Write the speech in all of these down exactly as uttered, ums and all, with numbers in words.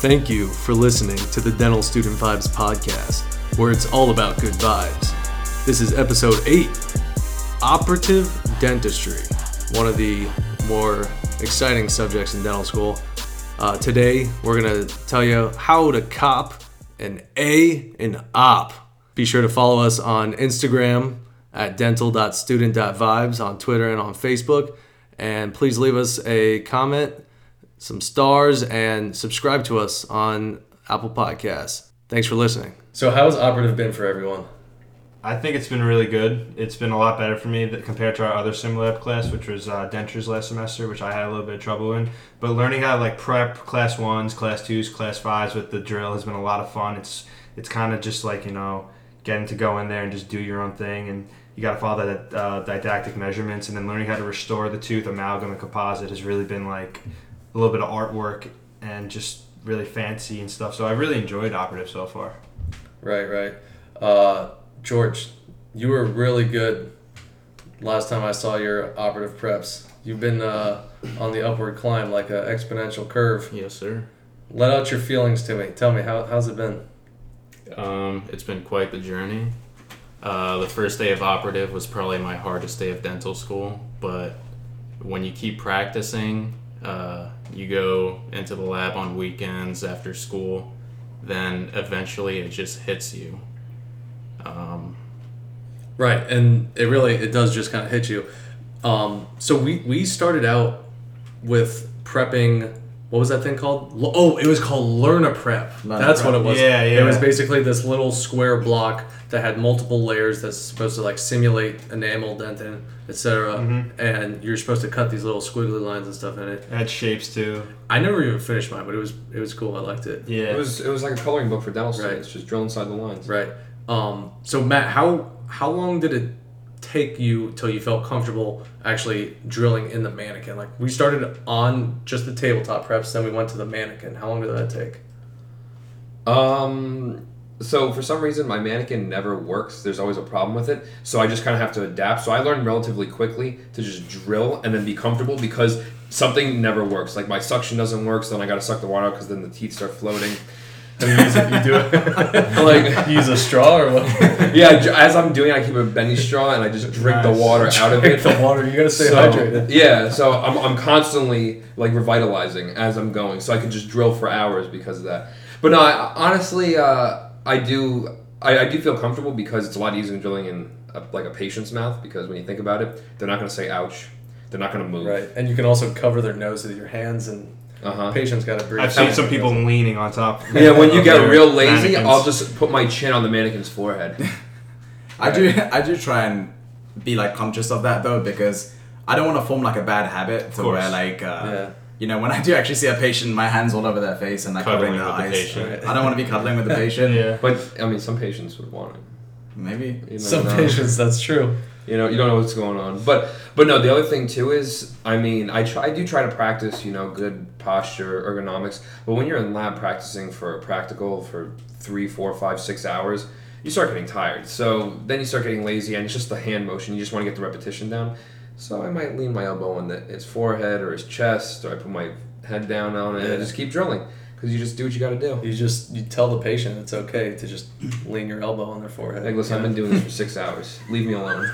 Thank you for listening to the Dental Student Vibes podcast, where it's all about good vibes. This is episode eight, Operative Dentistry, one of the more exciting subjects in dental school. Uh, today, we're going to tell you how to cop an A in op. Be sure to follow us on Instagram at dental dot student dot vibes, on Twitter and on Facebook. And please leave us a comment, some stars, and subscribe to us on Apple Podcasts. Thanks for listening. So how's Operative been for everyone? I think it's been really good. It's been a lot better for me compared to our other SimLab class, which was uh, dentures last semester, which I had a little bit of trouble in. But learning how to like prep class ones, class twos, class fives with the drill has been a lot of fun. It's it's kind of just like, you know, getting to go in there and just do your own thing, and you got to follow that uh, didactic measurements, and then learning how to restore the tooth, amalgam, and composite has really been like a little bit of artwork and just really fancy and stuff. So I really enjoyed Operative so far. Right, right. Uh, George, you were really good last time I saw your Operative preps. You've been uh, on the upward climb like an exponential curve. Yes, sir. Let out your feelings to me. Tell me, how how's it been? Um, it's been quite the journey. Uh, the first day of Operative was probably my hardest day of dental school, but when you keep practicing, uh, you go into the lab on weekends after school, then eventually it just hits you. Um, right, and it really, it does just kind of hit you. Um, so we, we started out with prepping, what was that thing called? Oh, it was called Learn-A-Prep. Learn That's Prep. what it was. Yeah, yeah. It was basically this little square block that had multiple layers that's supposed to like simulate enamel, dentin, et cetera. Mm-hmm. And you're supposed to cut these little squiggly lines and stuff in it. It had shapes too. I never even finished mine, but it was it was cool. I liked it. Yeah. It was it was like a coloring book for dental Right. students, just drill inside the lines. Right. Um, so Matt, how how long did it take you till you felt comfortable actually drilling in the mannequin? Like, we started on just the tabletop preps, then we went to the mannequin. How long did that take? Um. So for some reason, my mannequin never works. There's always a problem with it. So I just kind of have to adapt. So I learned relatively quickly to just drill and then be comfortable, because something never works. Like my suction doesn't work, so then I got to suck the water out because then the teeth start floating. And you, use it, you do it like, you use a straw or what? Yeah, as I'm doing, I keep a bendy straw and I just drink Nice. the water out of it. Drink the water. You gotta stay So, hydrated. Yeah, so I'm I'm constantly like revitalizing as I'm going, so I could just drill for hours because of that. But no, I, honestly, uh, I do I, I do feel comfortable because it's a lot easier than drilling in a, like a patient's mouth, because when you think about it, they're not going to say ouch, they're not going to move. Right, and you can also cover their nose with your hands, and Uh-huh. patients gotta breathe. I've seen some people leaning on top. Yeah, when you of get their real lazy, mannequins. I'll just put my chin on the mannequin's forehead. I do I do try and be like conscious of that though, because I don't want to form like a bad habit to course. where like uh, Yeah. you know, when I do actually see a patient, my hands all over their face and like Cuddling covering their with the eyes. patient. I don't want to be cuddling with the patient. Yeah. But I mean, some patients would want it. Maybe. You never Some know. patients, that's true. You know, you don't know what's going on. But but no, the other thing too is, I mean, I try I do try to practice, you know, good posture, ergonomics. But when you're in lab practicing for a practical for three, four, five, six hours, you start getting tired. So then you start getting lazy, and it's just the hand motion. You just want to get the repetition down. So I might lean my elbow on the, his forehead or his chest, or I put my head down on it Yeah. and just keep drilling. Because you just do what you got to do. You just you tell the patient it's okay to just lean your elbow on their forehead. Like, listen, I've been doing this for six hours. Leave me alone.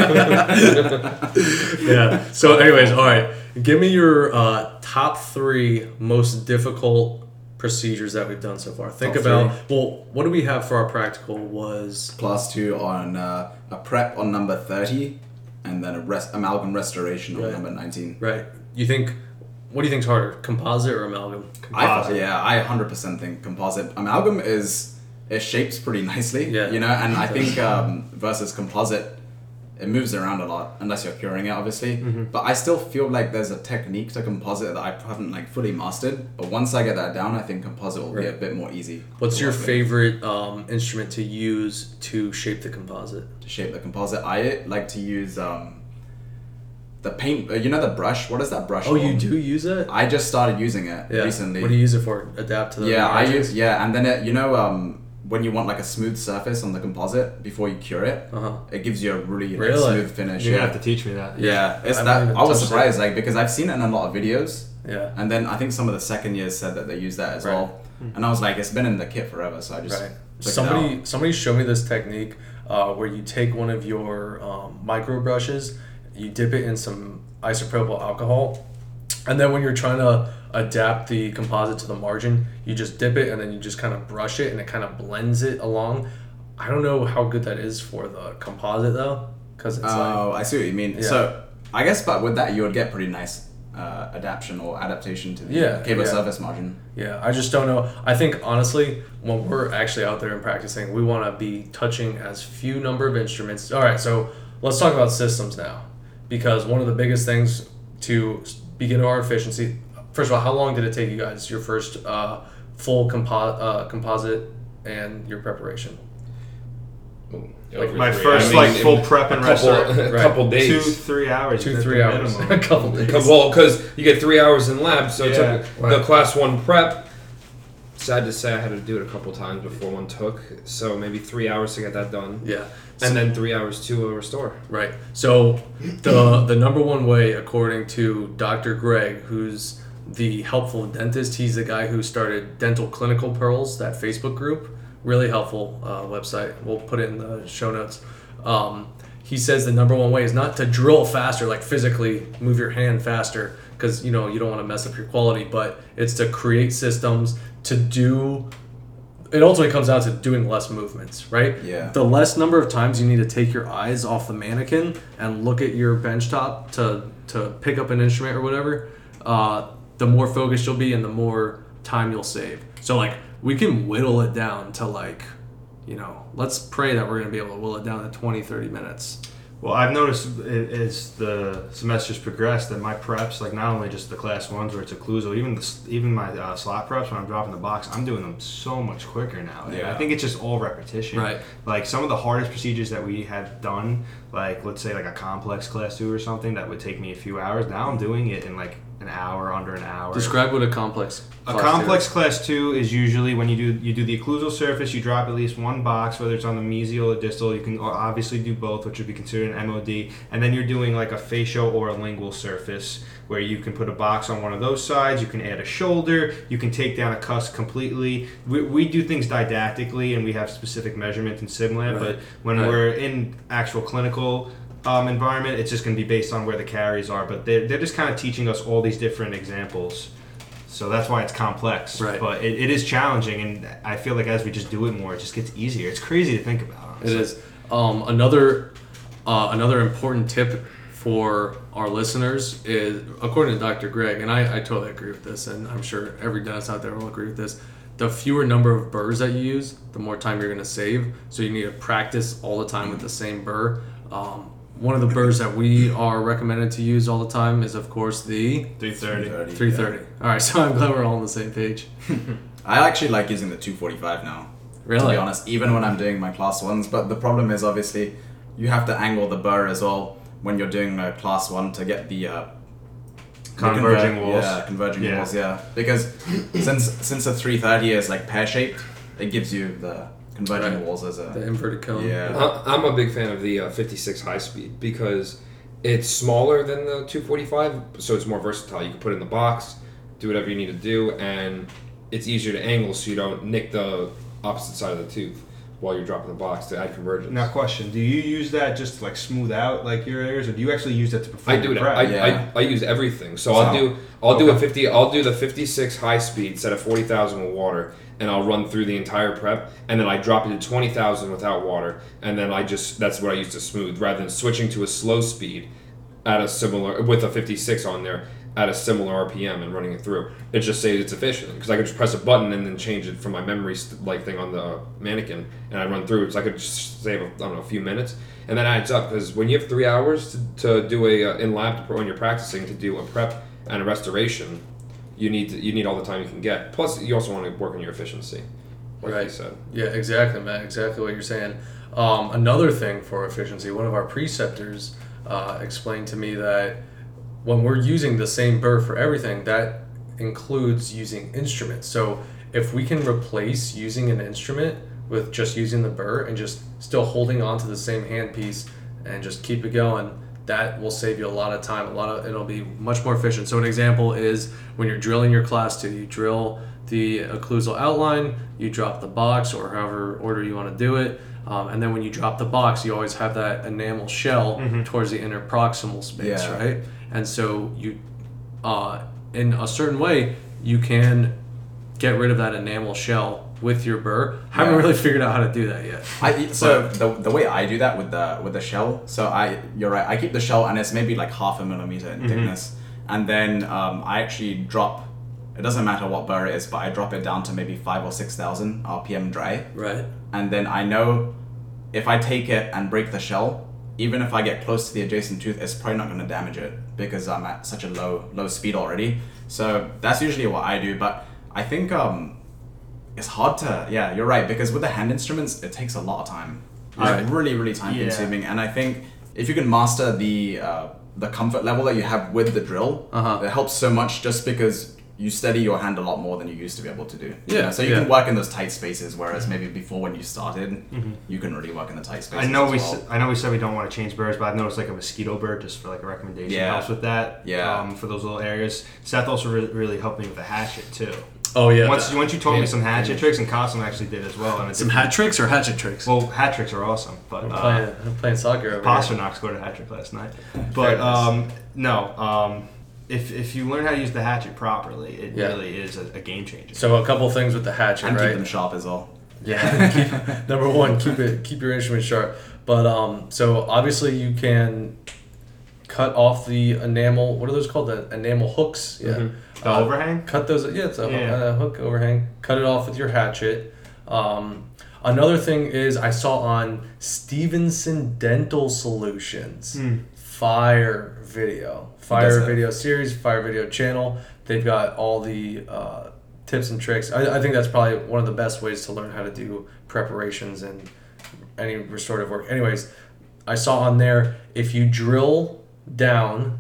Yeah. So, anyways, all right. Give me your uh, top three most difficult procedures that we've done so far. Think Top about, well, what do we have for our practical was... Class two on uh, a prep on number thirty, and then a rest, amalgam restoration on Right. number nineteen. Right. You think, what do you think's harder, composite or amalgam? I thought, yeah, I one hundred percent think composite. Amalgam is, it shapes pretty nicely, Yeah. you know, and I think um, versus composite, it moves around a lot, unless you're curing it, obviously. Mm-hmm. But I still feel like there's a technique to composite that I haven't like fully mastered. But once I get that down, I think composite will be a Right. bit more easy. What's to your work with. favorite um, instrument to use to shape the composite? To shape the composite? I like to use um, the paint, uh, you know the brush? What is that brush Oh, called? you do use it? I just started using it Yeah. recently. What do you use it for? Adapt to the Yeah, I margins? use, yeah, and then it, you know, um, when you want like a smooth surface on the composite before you cure it, Uh-huh. it gives you a really, like, Really? smooth finish. You're yeah. gonna have to teach me that. Yeah, it's I that. haven't I was touched surprised, like, because I've seen it in a lot of videos, Yeah. And then I think some of the second years said that they use that as Right. well. And I was like, it's been in the kit forever, so I just Right. took it Somebody out. somebody showed me this technique uh, where you take one of your um, micro brushes, you dip it in some isopropyl alcohol, and then when you're trying to adapt the composite to the margin, you just dip it and then you just kind of brush it and it kind of blends it along. I don't know how good that is for the composite though, because it's Oh, like I see what you mean. Yeah. So I guess, but with that, you would get pretty nice uh, adaptation or adaptation to the Yeah, cable yeah. surface margin. yeah. I just don't know. I think honestly, when we're actually out there and practicing, we want to be touching as few number of instruments. All right, so let's talk about systems now, because one of the biggest things to begin our efficiency. First of all, how long did it take you guys your first uh, full compo- uh, composite and your preparation? Over My three. first I mean, like in full prep and a couple, rest. a Right. couple Two, days. three hours. Two, at three the hours, minimum. a couple days. Cause, well, because you get three hours in lab, so it Yeah. took Right. the class one prep. Sad to say, I had to do it a couple times before one took, so maybe three hours to get that done, Yeah. and then three hours to uh, restore. Right. So the the number one way, according to Doctor Greg, who's the helpful dentist, he's the guy who started Dental Clinical Pearls, that Facebook group. Really helpful uh, website. We'll put it in the show notes. Um, he says the number one way is not to drill faster, like physically move your hand faster, because you know you don't want to mess up your quality, but it's to create systems to do. It ultimately comes down to doing less movements, right? Yeah. The less number of times you need to take your eyes off the mannequin and look at your bench top to to pick up an instrument or whatever, uh, the more focused you'll be and the more time you'll save. So like we can whittle it down to like, you know, let's pray that we're going to be able to whittle it down to twenty, thirty minutes. Well, I've noticed i- as the semesters progress that my preps, like not only just the class ones where it's occlusal, even the, s- even my uh, slot preps when I'm dropping the box, I'm doing them so much quicker now. And Yeah. I think it's just all repetition. Right. Like some of the hardest procedures that we have done, like let's say like a complex class two or something that would take me a few hours. Now I'm doing it in like an hour, under an hour. Describe what a complex A class complex two class two is usually when you do you do the occlusal surface, you drop at least one box, whether it's on the mesial or distal. You can obviously do both, which would be considered an M O D. And then you're doing like a facial or a lingual surface, where you can put a box on one of those sides. You can add a shoulder. You can take down a cusp completely. We, we do things didactically, and we have specific measurement in SimLab. Right. But when Right. we're in actual clinical um, environment, it's just going to be based on where the caries are. But they're, they're just kind of teaching us all these different examples. So that's why it's complex. Right. But it, it is challenging, and I feel like as we just do it more, it just gets easier. It's crazy to think about. It Honestly. is. Um, another uh, another important tip for our listeners is, according to Doctor Greg, and I, I totally agree with this, and I'm sure every dentist out there will agree with this, the fewer number of burrs that you use, the more time you're going to save. So you need to practice all the time with the same burr. Um, one of the burrs that we are recommended to use all the time is, of course, the three thirty. three thirty. All right, so I'm glad we're all on the same page. I actually like using the two forty-five now. To Really? be honest, even when I'm doing my class ones. But the problem is obviously you have to angle the burr as well when you're doing a class one to get the uh, the Converging conver- walls. Yeah, converging Yeah. walls. Yeah, because since since the three thirty is like pear shaped, it gives you the converging Right. walls as The a inverted cone. Yeah. I- I'm a big fan of the uh, fifty-six high speed because it's smaller than the two forty-five, so it's more versatile. You can put it in the box, do whatever you need to do, and it's easier to angle so you don't nick the opposite side of the tooth while you're dropping the box to add convergence. Now, question: do you use that just to like smooth out like your areas, or do you actually use that to perform I do your it. prep? I, Yeah. I, I use everything. So, So- I'll do I'll do a Okay. fifty. I'll do the fifty-six high speed set at forty thousand with water, and I'll run through the entire prep, and then I drop it to twenty thousand without water, and then I just that's what I use to smooth rather than switching to a slow speed at a similar with a fifty-six on there at a similar R P M and running it through. It just saves it's efficient because I could just press a button and then change it from my memory st- like thing on the mannequin, and I run through it. So I could just save I don't know a few minutes, and that adds up because when you have three hours to, to do a uh, in lab to, when you're practicing to do a prep and a restoration, you need to, you need all the time you can get. Plus, you also want to work on your efficiency, like you Right. said. Yeah, exactly, Matt. Exactly what you're saying. Um, another thing for efficiency, one of our preceptors uh, explained to me that when we're using the same burr for everything, that includes using instruments. So if we can replace using an instrument with just using the burr and just still holding on to the same handpiece and just keep it going, that will save you a lot of time. A lot of it'll be much more efficient. So an example is when you're drilling your class two, you drill the occlusal outline, you drop the box, or however order you want to do it. Um, and then when you drop the box, you always have that enamel shell Mm-hmm. towards the interproximal space, Yeah. right? And so you, uh, in a certain way, you can get rid of that enamel shell with your burr. Haven't Yeah. really figured out how to do that yet. I, so the, the way I do that with the with the shell, so I you're right. I keep the shell and it's maybe like half a millimeter in thickness, and then um, I actually drop. It doesn't matter what burr it is, but I drop it down to maybe five or six thousand R P M dry, Right. and then I know if I take it and break the shell, even if I get close to the adjacent tooth, it's probably not going to damage it because I'm at such a low low speed already. So that's usually what I do. But I think um, it's hard to yeah, you're right, because with the hand instruments, it takes a lot of time. It's Right. really really time Yeah. consuming, and I think if you can master the uh, the comfort level that you have with the drill, Uh-huh. it helps so much just because you steady your hand a lot more than you used to be able to do. You Yeah, know, so you yeah. can work in those tight spaces, whereas maybe before when you started, you couldn't really work in the tight spaces. I know as we well. s- I know we said we don't want to change burrs, but I've noticed like a mosquito burr just for like a recommendation Yeah. helps with that. Yeah. Um, for those little areas. Seth also really, really helped me with the hatchet too. Oh yeah. Once once you taught Yeah. me some hatchet tricks, and Cosmo actually did as well. And it Some did- hat tricks or hatchet tricks? Well, hat tricks are awesome, but I'm uh, playing, I'm playing soccer over here. Pasternak scored a hat trick last night. But Fairness. um, no, um, if if you learn how to use the hatchet properly, it Yeah. really is a, a game changer. So a couple things with the hatchet, and right? keep them sharp as well. Yeah. keep, number one, keep it keep your instrument sharp. But um, so obviously you can cut off the enamel. What are those called? The enamel hooks. Yeah. Mhm. The overhang? Cut those. Yeah, it's a, Yeah. a hook overhang. Cut it off with your hatchet. Um, another thing is I saw on Stevenson Dental Solutions. Hmm. Fire video, does fire have- video series, fire video channel. They've got all the uh, tips and tricks. I, I think that's probably one of the best ways to learn how to do preparations and any restorative work. Anyways, I saw on there if you drill down,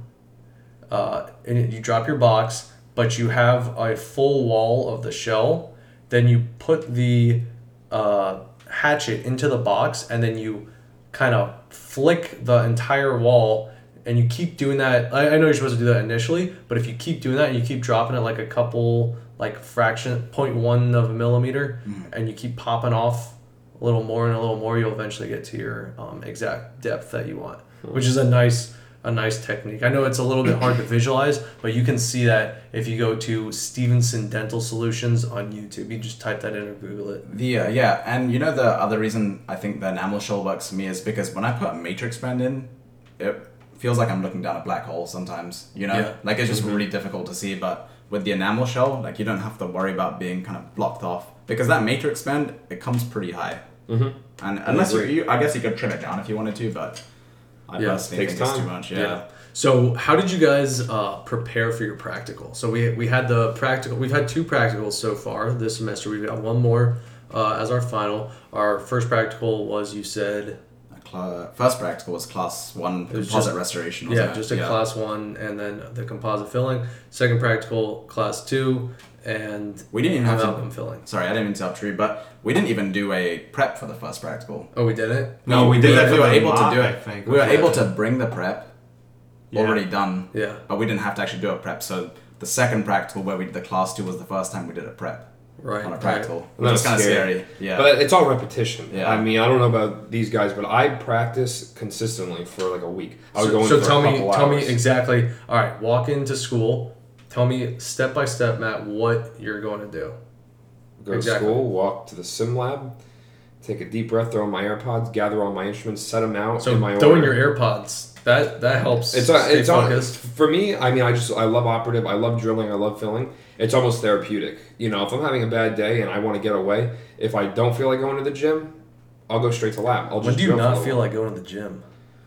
uh, and you drop your box, but you have a full wall of the shell, then you put the uh, hatchet into the box, and then you kind of flick the entire wall, and you keep doing that. I, I know you're supposed to do that initially, but if you keep doing that and you keep dropping it like a couple, like fraction, point one of a millimeter, and you keep popping off a little more and a little more, you'll eventually get to your um, exact depth that you want, which is a nice a nice technique. I know it's a little bit hard to visualize, but you can see that if you go to Stevenson Dental Solutions on YouTube. You just type that in or Google it. The uh, yeah, and you know the other reason I think the enamel shell works for me is because when I put a matrix band in, it feels like I'm looking down a black hole sometimes. You know, Yeah. like it's just really difficult to see. But with the enamel shell, like you don't have to worry about being kind of blocked off because that matrix band it comes pretty high. Mm-hmm. And unless you, agree. you, I guess you could trim it down if you wanted to, but I Yeah, personally takes think it's too time. much. Yeah. So how did you guys uh, prepare for your practical? So we we had the practical. We've had two practicals so far this semester. We've got one more uh, as our final. Our first practical was, you said, Cla- first practical was class one was composite just- restoration. Wasn't yeah, it? just a class one, and then the composite filling. Second practical, class two, and We didn't even have to. amalgam filling. Sorry, I didn't mean to interrupt you, but we didn't even do a prep for the first practical. Oh, we did it. No, we did we, that we for were the able to mock, do I it. think. We were Yeah. able to bring the prep Yeah. already done, Yeah. but we didn't have to actually do a prep. So the second practical where we did the class two was the first time we did a prep Right. on a right. practical, And which was that's kind of scary. scary. Yeah. But it's all repetition. Yeah. I mean, I don't know about these guys, but I practice consistently for like a week. I was So, going so for tell a me, couple tell me hours. exactly. All right, walk into school. Tell me step by step, Matt, what you're going to do. Go to Exactly. school, walk to the sim lab, take a deep breath, throw on my AirPods, gather all my instruments, set them out So in my throwing order. your AirPods, that that helps. It's a, stay it's on, focused. for me. I mean, I just I love operative. I love drilling. I love filling. It's almost therapeutic. You know, if I'm having a bad day and I want to get away, if I don't feel like going to the gym, I'll go straight to lab. I'll just When do you drill for a not little feel while. like going to the gym?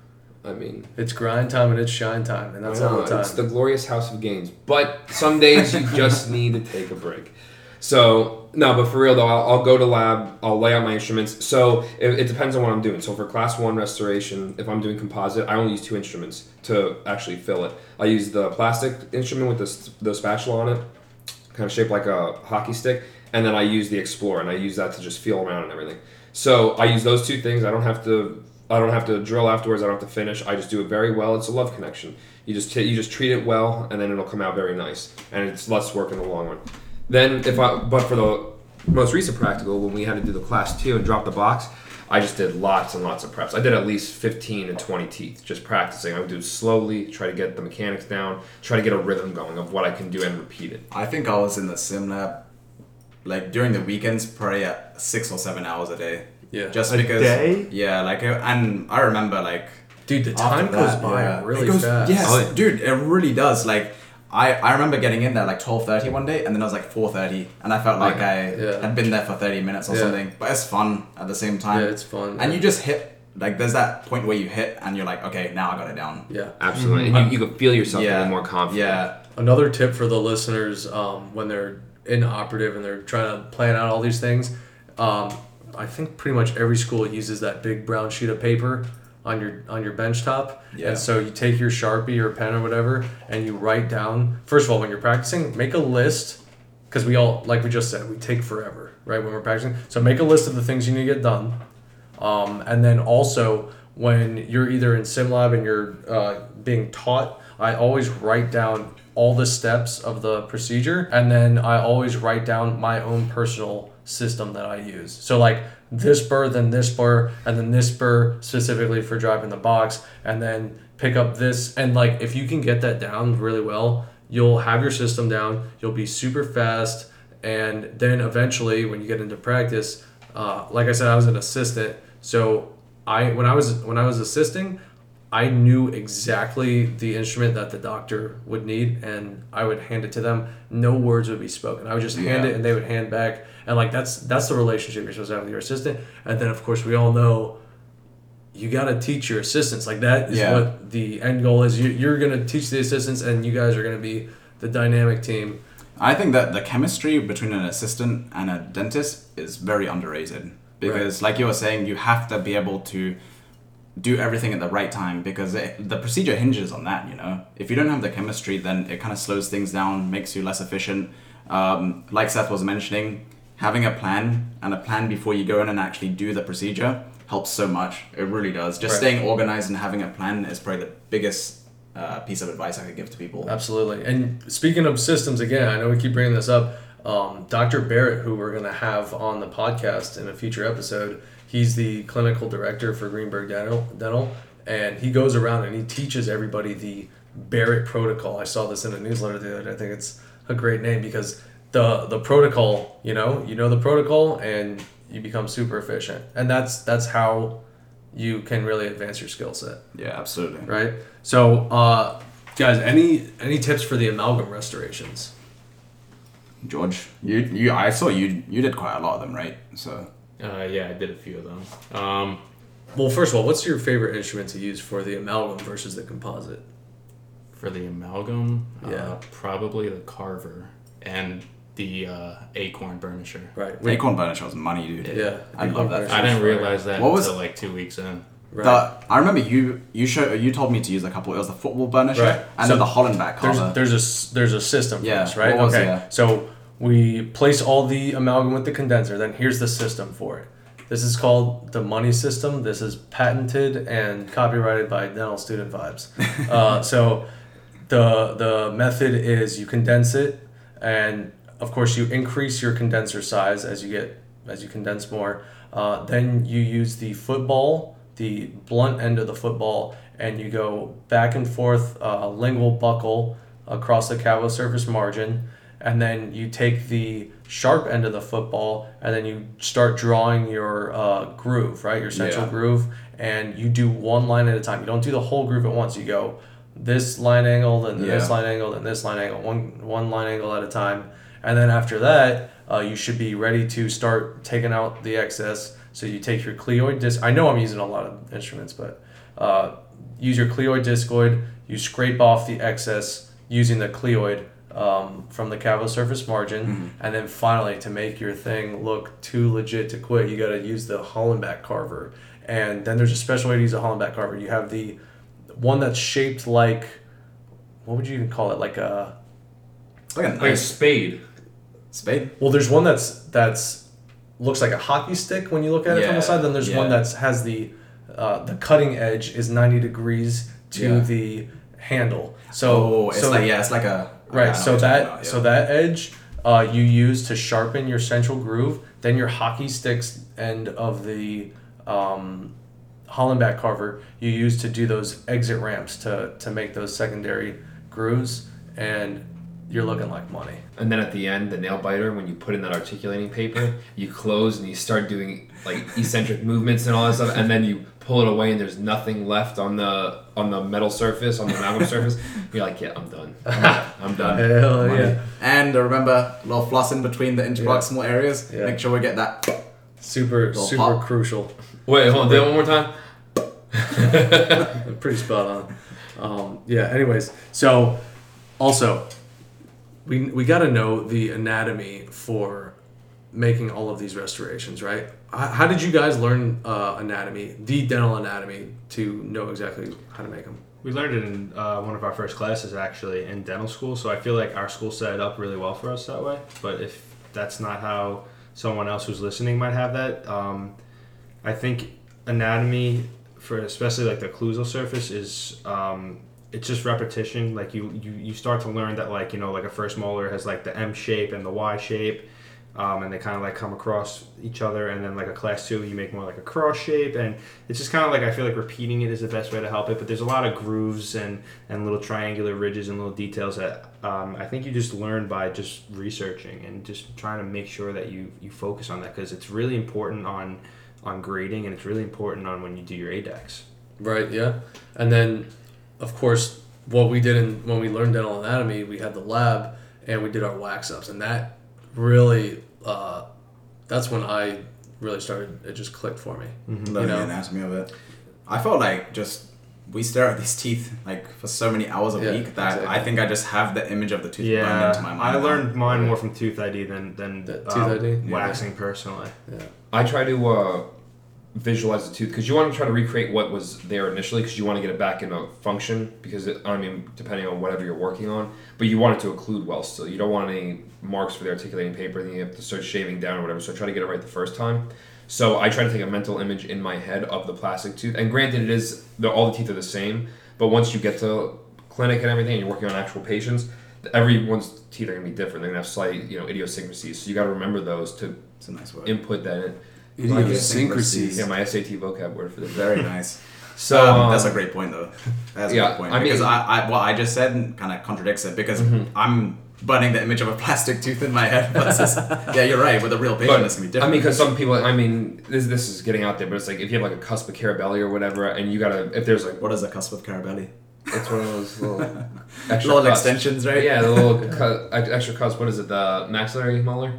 I mean, It's grind time and it's shine time, and that's I all know, the time. it's the glorious house of gains. But some days you just need to take a break. So no, but for real though, I'll, I'll go to lab. I'll lay out my instruments. So it, it depends on what I'm doing. So for class one restoration, if I'm doing composite, I only use two instruments to actually fill it. I use the plastic instrument with the the spatula on it, kind of shaped like a hockey stick, and then I use the Explorer, and I use that to just feel around and everything. So I use those two things. I don't have to I don't have to drill afterwards. I don't have to finish. I just do it very well. It's a love connection. You just t- you just treat it well, and then it'll come out very nice, and it's less work in the long run. Then if I but for the most recent practical, when we had to do the class two and drop the box, I just did lots and lots of preps. I did at least fifteen and twenty teeth just practicing. I would do it slowly, try to get the mechanics down, try to get a rhythm going of what I can do and repeat it. I think I was in the sim lab, like during the weekends, probably at six or seven hours a day. Yeah. Just A because. day? Yeah, like, uh, and I remember like. Dude, the after time goes that, by yeah. really It goes- fast. Yes, Oh, yeah. dude, it really does. Like, I, I remember getting in there like twelve thirty one day, and then I was like four thirty, and I felt like I Yeah. had been there for thirty minutes or Yeah. something. But it's fun at the same time. Yeah, it's fun. And you just hit, like, there's that point where you hit, and you're like, okay, now I got it down. Yeah. Absolutely, and you, you can feel yourself Yeah. getting more confident. Yeah. Another tip for the listeners um, when they're in operative and they're trying to plan out all these things, um, I think pretty much every school uses that big brown sheet of paper on your on your bench top. Yeah. And so you take your Sharpie or pen or whatever and you write down, first of all, when you're practicing, make a list, because we all, like we just said, we take forever, right, when we're practicing. So make a list of the things you need to get done. Um, and then also, when you're either in SimLab and you're uh, being taught, I always write down all the steps of the procedure, and then I always write down my own personal system that I use. So like this burr, then this burr, and then this burr specifically for driving the box, and then pick up this. And like if you can get that down really well, you'll have your system down, you'll be super fast, and then eventually when you get into practice, uh, like I said, I was an assistant, so I when I was when I was assisting, I knew exactly the instrument that the doctor would need, and I would hand it to them. No words would be spoken. I would just hand Yeah. it, and they would hand back. And like that's that's the relationship you're supposed to have with your assistant. And then of course we all know you got to teach your assistants. Like that is Yeah. what the end goal is. You, you're gonna teach the assistants, and you guys are gonna be the dynamic team. I think that the chemistry between an assistant and a dentist is very underrated because, like you were saying, you have to be able to do everything at the right time because it, the procedure hinges on that. You know, if you don't have the chemistry, then it kind of slows things down, makes you less efficient. Um, like Seth was mentioning, having a plan and a plan before you go in and actually do the procedure helps so much. It really does. Just Right. staying organized and having a plan is probably the biggest uh, piece of advice I could give to people. Absolutely. And speaking of systems, again, I know we keep bringing this up. Um, Doctor Barrett, who we're going to have on the podcast in a future episode, he's the clinical director for Greenberg Dental, Dental, and he goes around and he teaches everybody the Barrett protocol. I saw this in a newsletter the other day. I think it's a great name because the the protocol, you know, you know the protocol and you become super efficient. And that's that's how you can really advance your skill set. Yeah, absolutely. Right. So, uh, guys, any any tips for the amalgam restorations? George, you you I saw you you did quite a lot of them, right? So Uh, yeah, I did a few of them. Um, Well, first of all, what's your favorite instrument to use for the amalgam versus the composite? for the amalgam, Yeah. uh, probably the Carver and the uh, Acorn burnisher. Right. the Acorn burnisher was money, dude. Yeah. I love that. I didn't realize that What was- until like two weeks in. Right. The, I remember you you show you told me to use a couple. It was the football burnisher Right. and So then the Hollenbach there's carver. there's a s- there's a system for Yeah, this, right? what was it? Okay. Yeah. So we place all the amalgam with the condenser. Then here's the system for it. This is called the money system. This is patented and copyrighted by Dental Student Vibes. uh, so the the method is you condense it, and of course you increase your condenser size as you get as you condense more. Uh, then you use the football, the blunt end of the football, and you go back and forth uh, lingual buckle across the cavosurface margin, and then you take the sharp end of the football, and then you start drawing your uh, groove, right? Your central Yeah. groove, and you do one line at a time. You don't do the whole groove at once. You go this line angle, then this Yeah. line angle, then this line angle, one one line angle at a time, and then after that, uh, you should be ready to start taking out the excess. So you take your cleoid disc. I know I'm using a lot of instruments, but uh, use your cleoid discoid. You scrape off the excess using the cleoid um, from the cavosurface margin, Mm-hmm. and then finally, to make your thing look too legit to quit, you got to use the Hollenbach carver. And then there's a special way to use a Hollenbach carver. You have the one that's shaped like, what would you even call it? Like a It's like a Like a nice spade. spade. well, there's one that's that's looks like a hockey stick when you look at it from Yeah, the side. Then there's one yeah. that's has the uh, the cutting edge is ninety degrees to Yeah. the handle. So oh, it's so like yeah, it's like a right. I know So what you're that talking about, yeah. so that edge uh, you use to sharpen your central groove. Then your hockey sticks end of the um, Hollenbach carver you use to do those exit ramps to to make those secondary grooves, and you're looking like money. And then at the end, the nail biter, when you put in that articulating paper, you close and you start doing like eccentric movements and all that stuff, and then you pull it away and there's nothing left on the on the metal surface, on the amalgam surface. You're like, yeah, I'm done. I'm done. I'm done. Hell Money. yeah! And uh, remember, a little floss in between the interproximal areas. Yeah. Make sure we get that. Super Little super pop. crucial. Wait, hold on. Do it one more time. Pretty spot on. Um, yeah. Anyways, so also we we got to know the anatomy for making all of these restorations, right? How, how did you guys learn uh, anatomy, the dental anatomy, to know exactly how to make them? We learned it in uh, one of our first classes, actually, in dental school. So I feel like our school set it up really well for us that way. But if that's not how someone else who's listening might have that, um, I think anatomy, for especially like the occlusal surface, is um, it's just repetition. Like you, you, you start to learn that, like, you know, like a first molar has like the M shape and the Y shape. Um, and they kind of like come across each other, and then like a class two, you make more like a cross shape, and it's just kind of like, I feel like repeating it is the best way to help it. But there's a lot of grooves and, and little triangular ridges and little details that um, I think you just learn by just researching and just trying to make sure that you, you focus on that, because it's really important on on grading, and it's really important on when you do your A D E X. Right. Yeah. And then, of course, what we did in when we learned dental anatomy, we had the lab and we did our wax ups, and that really uh, that's when I really started. It just clicked for me. Learning You know? the anatomy of it. I felt like just we stare at these teeth like for so many hours a Yeah, week that exactly. I think I just have the image of the tooth burned Yeah, into my mind. I now. learned mine more from tooth I D than than The uh, tooth I D? waxing personally. Yeah. I try to uh, visualize the tooth because you want to try to recreate what was there initially because you want to get it back into function because it, I mean depending on whatever you're working on, but you want it to occlude well still. You don't want any marks for the articulating paper, then you have to start shaving down or whatever. So I try to get it right the first time. So I try to take a mental image in my head of the plastic tooth, and granted it is the, all the teeth are the same, but once you get to clinic and everything and you're working on actual patients, everyone's teeth are going to be different. They're going to have slight, you know, idiosyncrasies. So you got to remember those to It's a nice word. input that in. Idiosyncrasies. Yeah, my S A T vocab word for the Very nice. So um, um, that's a great point, though. That's a yeah, great point. I mean- because I, I, what I just said kind of contradicts it because Mm-hmm. I'm burning the image of a plastic tooth in my head. Versus, yeah, you're right. With a real patient, But, it's gonna be I different. mean, because some people, I mean, this this is getting out there, but it's like if you have like a cusp of Carabelli or whatever, and you gotta, if there's like, what is a cusp of Carabelli? it's one of those little extra Little cusps. extensions, right? Yeah, the little cu- ex- extra cusp. What is it? The maxillary molar.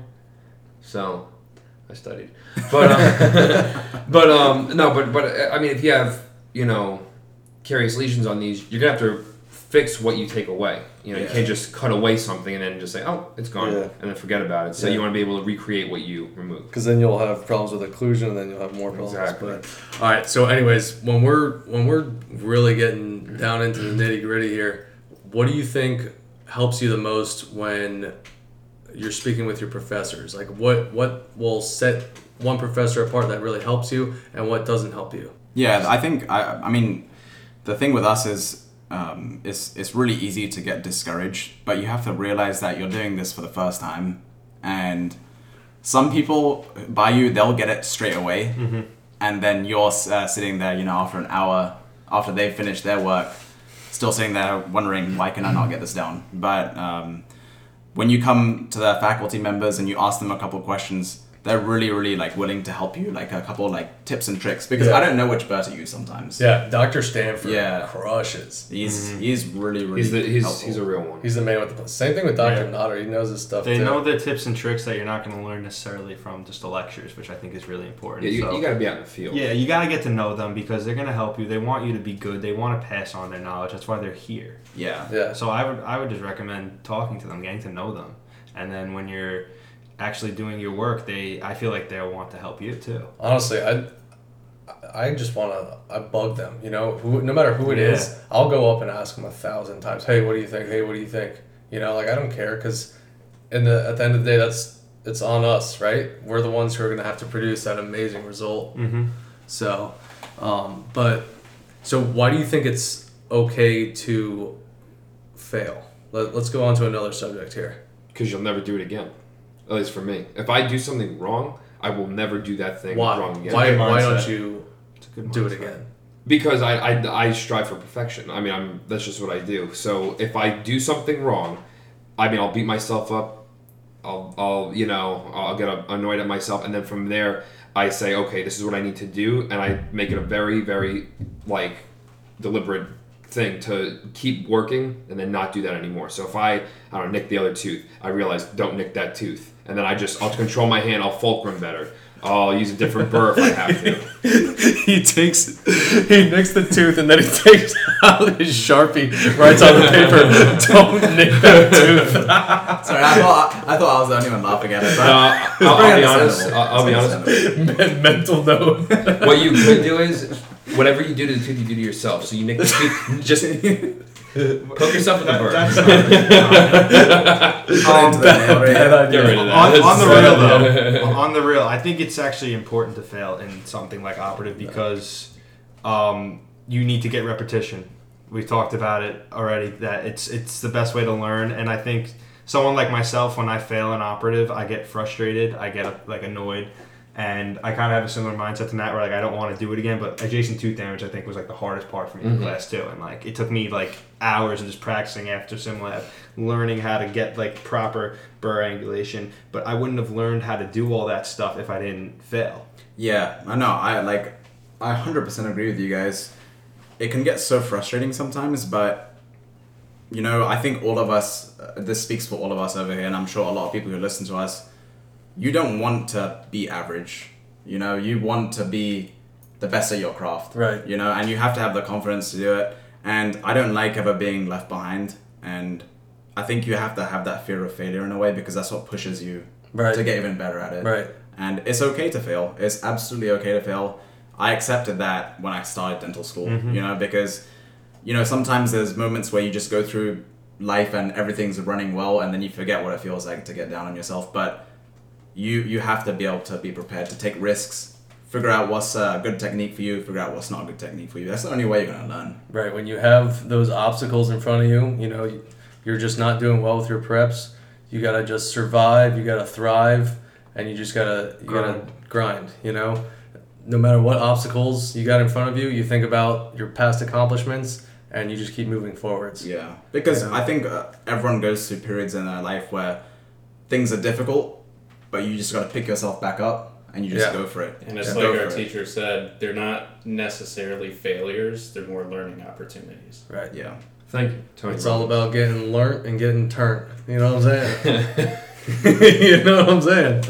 So, I studied, but um, but um, no, but but uh, I mean, if you have you know carious lesions on these, you're gonna have to fix what you take away. You know, you Yeah. can't just cut away something and then just say, oh, it's gone, Yeah. and then forget about it. So Yeah. you want to be able to recreate what you remove. Because then you'll have problems with occlusion, and then you'll have more problems. Exactly. But, all right. So, anyways, when we're when we're really getting down into the nitty gritty here, what do you think helps you the most when you're speaking with your professors? Like, what what will set one professor apart that really helps you, and what doesn't help you? Yeah, I think I. I mean, the thing with us is, um, it's it's really easy to get discouraged, but you have to realize that you're doing this for the first time, and some people by you they'll get it straight away, Mm-hmm. and then you're uh, sitting there, you know, after an hour after they've finished their work, still sitting there wondering why can I not get this down. But um, when you come to the faculty members and you ask them a couple of questions, they're really, really like willing to help you, like a couple of, like tips and tricks, because Yeah. I don't know which burr to use sometimes. Yeah, Doctor Stanford Yeah. crushes. He's he's really, really He's the, he's helpful. he's a real one. He's the man with the same thing with Doctor Yeah. Notter. He knows his stuff They too. know the tips and tricks that you're not going to learn necessarily from just the lectures, which I think is really important. Yeah, you, So- you got to be out in the field. Yeah, you got to get to know them because they're going to help you. They want you to be good. They want to pass on their knowledge. That's why they're here. Yeah. Yeah. So I would I would just recommend talking to them, getting to know them, and then when you're actually doing your work, they I feel like they'll want to help you too. Honestly, I I just want to I bug them, you know, who no matter who it Yeah. is, I'll go up and ask them a thousand times, "Hey, what do you think? Hey, what do you think?" You know, like I don't care cuz in the at the end of the day that's it's on us, right? We're the ones who are going to have to produce that amazing result. Mm-hmm. So, Um, but so why do you think it's okay to fail? Let, let's go on to another subject here. Because you'll never do it again. At least for me. If I do something wrong, I will never do that thing Why? wrong again. Why? Good Why mindset. don't you It's a good do it mindset. again? Because I, I, I strive for perfection. I mean, I'm that's just what I do. So if I do something wrong, I mean, I'll beat myself up. I'll, I'll you know, I'll get annoyed at myself. And then from there, I say, okay, this is what I need to do. And I make it a very, very, like, deliberate thing to keep working and then not do that anymore. So if I, I don't know, nick the other tooth, I realize don't nick that tooth. And then I just, I'll control my hand, I'll fulcrum better. I'll use a different burr if I have to. He takes, he nicks the tooth and then he takes out his Sharpie, writes on the paper, "Don't nick that tooth." Sorry, I thought I thought I was the only one laughing at it. But Uh, it's I'll, very I'll be honest. understandable. I'll, I'll be It's honest. understandable. Mental note. What you could do is, whatever you do to the tooth, you do to yourself. So you nick the tooth, just poke yourself with a burr. That's Um, to the nail right here. Bad Get rid idea. of that. on, on the That's- real though, on the real, I think it's actually important to fail in something like operative because um, you need to get repetition. We talked about it already that it's it's the best way to learn, and I think someone like myself, when I fail in operative, I get frustrated, I get like annoyed, and I kind of have a similar mindset to Matt, where like I don't want to do it again. But adjacent tooth damage, I think, was like the hardest part for me in Mhm. class too, and like it took me like hours of just practicing after SimLab, learning how to get like proper burr angulation. But I wouldn't have learned how to do all that stuff if I didn't fail. Yeah, I know. I like, I one hundred percent agree with you guys. It can get so frustrating sometimes, but you know, I think all of us, uh, this speaks for all of us over here, and I'm sure a lot of people who listen to us, you don't want to be average. You know, you want to be the best at your craft. Right. You know, and you have to have the confidence to do it. And I don't like ever being left behind. And I think you have to have that fear of failure in a way because that's what pushes you Right. to get even better at it. Right. And it's okay to fail. It's absolutely okay to fail. I accepted that when I started dental school, Mhm. you know, because, you know, sometimes there's moments where you just go through life and everything's running well and then you forget what it feels like to get down on yourself. But you you have to be able to be prepared to take risks, figure out what's a good technique for you, figure out what's not a good technique for you. That's the only way you're going to learn. Right. When you have those obstacles in front of you, you know, you're just not doing well with your preps. You gotta just survive. You gotta thrive, and you just gotta you gotta grind. You know, no matter what obstacles you got in front of you, you think about your past accomplishments, and you just keep moving forwards. Yeah. Because Yeah. I think uh, everyone goes through periods in their life where things are difficult, but you just got to pick yourself back up and you just Yeah. go for it. And it's Just like go our for it. teacher said, they're not necessarily failures, they're more learning opportunities. Right. Yeah. Thank you, Tony. It's all about getting learnt and getting turned. You know what I'm saying? You know what I'm saying?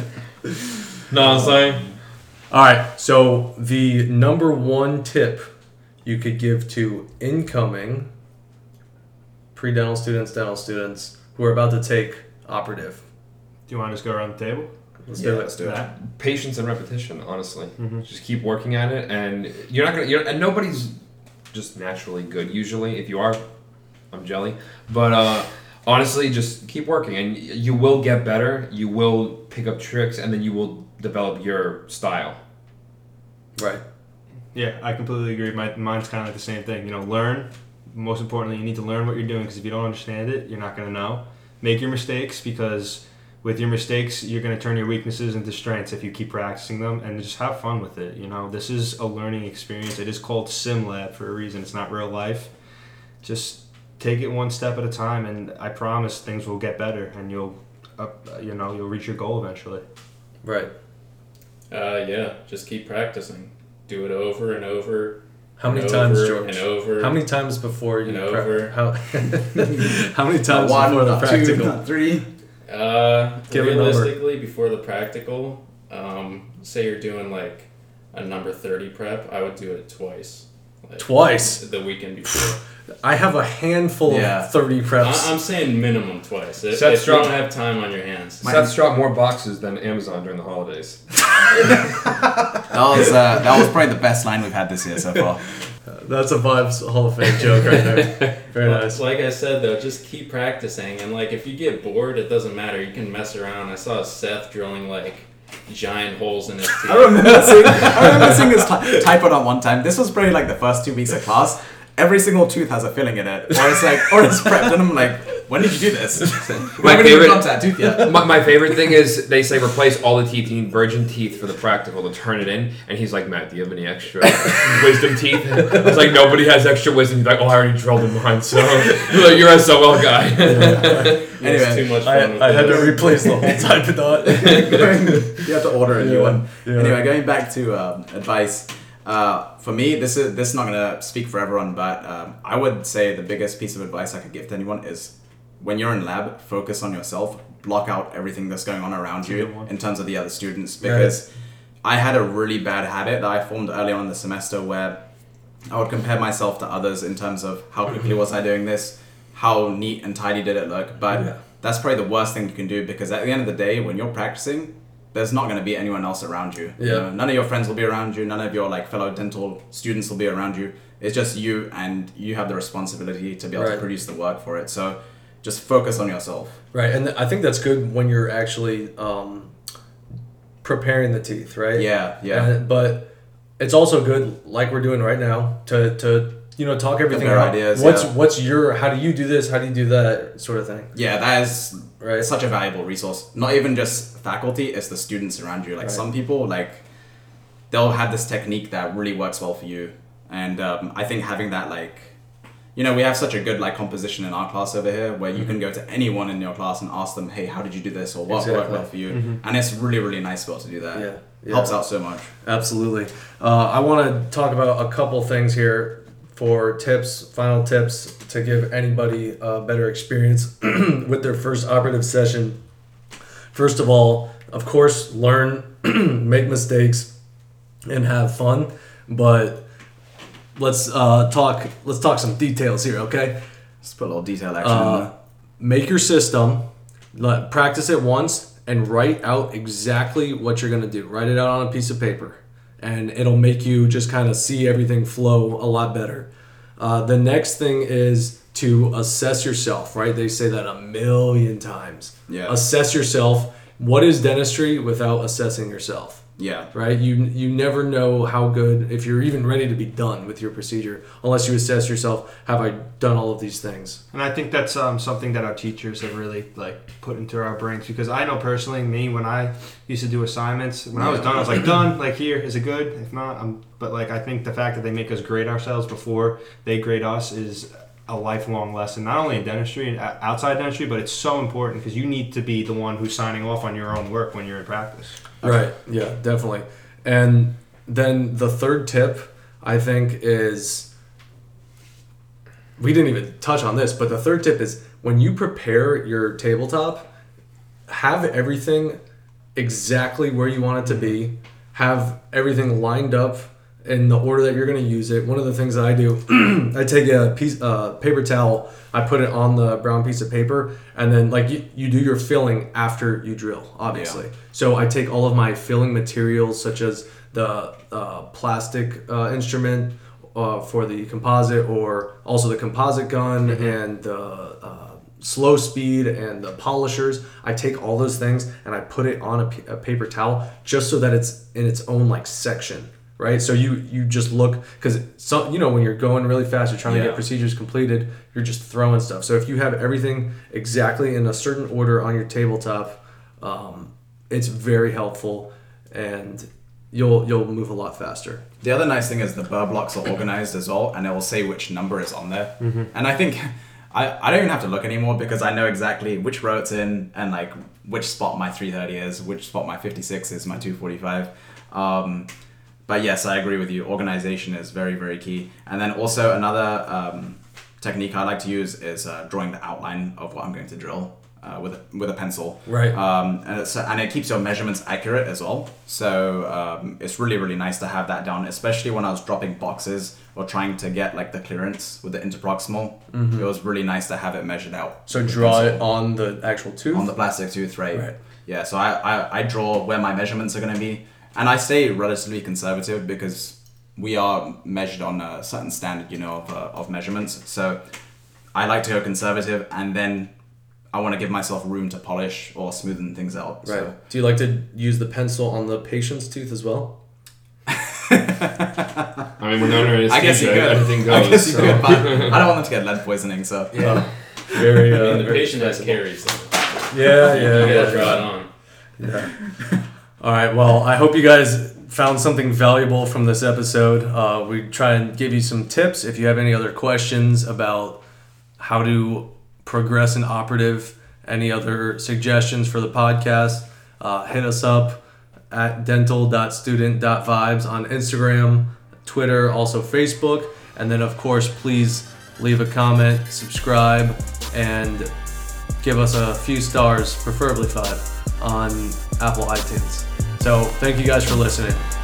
No, I'm saying. All right. So the number one tip you could give to incoming pre-dental students, dental students who are about to take operative. Do you want to just go around the table? Let's Yeah, do it. let's do it. Matt? Patience and repetition, honestly. Mhm. Just keep working at it, and you're not gonna. You're, and nobody's just naturally good. Usually, if you are, I'm jelly. But uh, honestly, just keep working, and y- you will get better. You will pick up tricks, and then you will develop your style. Right. Yeah, I completely agree. My, mine's kind of like the same thing. You know, learn. Most importantly, you need to learn what you're doing because if you don't understand it, you're not going to know. Make your mistakes because with your mistakes, you're going to turn your weaknesses into strengths if you keep practicing them and just have fun with it. You know, this is a learning experience. It is called SimLab for a reason. It's not real life. Just take it one step at a time, and I promise things will get better, and you'll, uh, you know, you'll reach your goal eventually. Right. Uh, yeah, just keep practicing. Do it over and over. How many and times, over George? And over. How many times before you And prep- over. How, how many times One, before the not practical? two, not three. Uh, Give a number. realistically, before the practical, um, say you're doing like a number thirty prep, I would do it twice. Like, Twice? The weekend before. I have a handful Yeah. of thirty preps. I- I'm saying minimum twice. If, Seth if you don't Strom- have time on your hands. Seth dropped more boxes than Amazon during the holidays. That was uh, that was probably the best line we've had this year so far. That's a Vibes Hall of Fame joke right there. Very Well, nice. Like I said though, just keep practicing, and like if you get bored, it doesn't matter. You can mess around. I saw Seth drilling like giant holes in his teeth. I remember seeing, I remember seeing this ty- type on one time. This was probably like the first two weeks of class. Every single tooth has a filling in it, or it's like, or it's prepped, and I'm like, when did you do this? My favorite, got to that tooth yet. my, my favorite thing is they say replace all the teeth. You need virgin teeth for the practical to turn it in. And he's like, Matt, do you have any extra wisdom teeth? It's like nobody has extra wisdom. He's like, oh, I already drilled in mine, so like, you're a S O L guy. Anyway, too much I, fun. I had to replace the whole type of dot. you have to order a new Yeah, one. yeah. Anyway, going back to um, advice. Uh, for me, this is this is not gonna speak for everyone, but um, I would say the biggest piece of advice I could give to anyone is when you're in lab, focus on yourself, block out everything that's going on around you in terms of the other students. Because I had a really bad habit that I formed early on in the semester where I would compare myself to others in terms of how quickly was I doing this, how neat and tidy did it look. But Yeah. that's probably the worst thing you can do, because at the end of the day, when you're practicing, there's not going to be anyone else around you. Yeah. You know, none of your friends will be around you. None of your like fellow dental students will be around you. It's just you, and you have the responsibility to be able Right. to produce the work for it. So just focus on yourself. Right, and I think that's good when you're actually um, preparing the teeth, right? Yeah, yeah. And- but it's also good, like we're doing right now, to to you know talk everything Compare out. ideas, What's yeah. what's your how do you do this? How do you do that? Sort of thing. Yeah, that is Right. such a valuable resource. Not even just faculty, it's the students around you. Like Right. some people, like they'll have this technique that really works well for you. And um, I think having that, like, you know, we have such a good like composition in our class over here where you can go to anyone in your class and ask them, hey, how did you do this? Or what worked Exactly. well for you? And it's really, really nice to be able to do that. Yeah, yeah. Helps out so much. Absolutely. Uh, I want to talk about a couple things here for tips, final tips to give anybody a better experience with their first operative session. First of all, of course, learn, make mistakes, and have fun. But let's uh, talk. Let's talk some details here, okay? Just put a little detail action in Uh, there. make your system, let, practice it once, and write out exactly what you're going to do. Write it out on a piece of paper, and it'll make you just kind of see everything flow a lot better. Uh, the next thing is to assess yourself, right? They say that a million times. Yeah. Assess yourself. What is dentistry without assessing yourself? Yeah. Right? You you never know how good, if you're even ready to be done with your procedure, unless you assess yourself, have I done all of these things? And I think that's um, something that our teachers have really like put into our brains, because I know personally, me, when I used to do assignments, when I was Yeah. done, I was like, done, like, here, is it good? If not, I'm, but like, I think the fact that they make us grade ourselves before they grade us is a lifelong lesson, not only in dentistry and outside dentistry, but it's so important because you need to be the one who's signing off on your own work when you're in practice. Right. Yeah, definitely. And then the third tip, I think, is we didn't even touch on this, but the third tip is when you prepare your tabletop, have everything exactly where you want it to be, have everything lined up in the order that you're going to use it. One of the things that I do, I take a piece, uh, paper towel, I put it on the brown piece of paper, and then like you, you do your filling after you drill, obviously. Yeah. So I take all of my filling materials, such as the uh, plastic uh, instrument uh, for the composite, or also the composite gun Mm-hmm. and the uh, slow speed and the polishers. I take all those things and I put it on a, p- a paper towel just so that it's in its own like section. Right, so you you just look, because some you know when you're going really fast, you're trying to Yeah. get procedures completed, you're just throwing stuff. So if you have everything exactly in a certain order on your tabletop, um, it's very helpful, and you'll you'll move a lot faster. The other nice thing is the burr blocks are organized as well, and it will say which number is on there. Mm-hmm. And I think I, I don't even have to look anymore because I know exactly which row it's in and like which spot my three thirty is, which spot my fifty-six is, my two forty-five. Um, But yes, I agree with you. Organization is very, very key. And then also another um, technique I like to use is uh, drawing the outline of what I'm going to drill uh, with a, with a pencil. Right. Um, and it's and it keeps your measurements accurate as well. So um, it's really, really nice to have that down, especially when I was dropping boxes or trying to get like the clearance with the interproximal. It was really nice to have it measured out. So with draw pencil. it on the actual tooth. On the plastic tooth, right? Right. Yeah, so I, I, I draw where my measurements are going to be. And I stay relatively conservative because we are measured on a certain standard, you know, of, uh, of measurements. So I like to go conservative, and then I want to give myself room to polish or smoothen things out. Right. So. Do you like to use the pencil on the patient's tooth as well? I mean, we're not under I guess you anesthesia, could. everything goes. I guess you so. could, but I don't want them to get lead poisoning. So Yeah. Very. Uh, I mean, the very patient has flexible. caries. So Yeah, you yeah, gotta yeah. draw it on. Yeah. All right. Well, I hope you guys found something valuable from this episode. Uh, we try and give you some tips. If you have any other questions about how to progress an operative, any other suggestions for the podcast, uh, hit us up at dental dot student dot vibes on Instagram, Twitter, also Facebook. And then, of course, please leave a comment, subscribe, and give us a few stars, preferably five, on Apple iTunes. So thank you guys for listening.